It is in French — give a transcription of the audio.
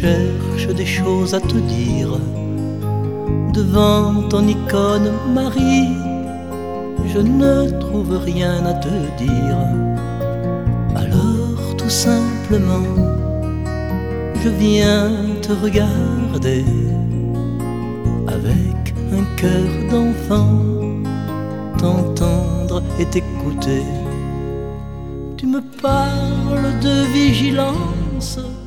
cherche des choses à te dire. Devant ton icône Marie, je ne trouve rien à te dire. Alors tout simplement, je viens te regarder avec un cœur d'enfant, t'entendre et t'écouter. Tu me parles de vigilance,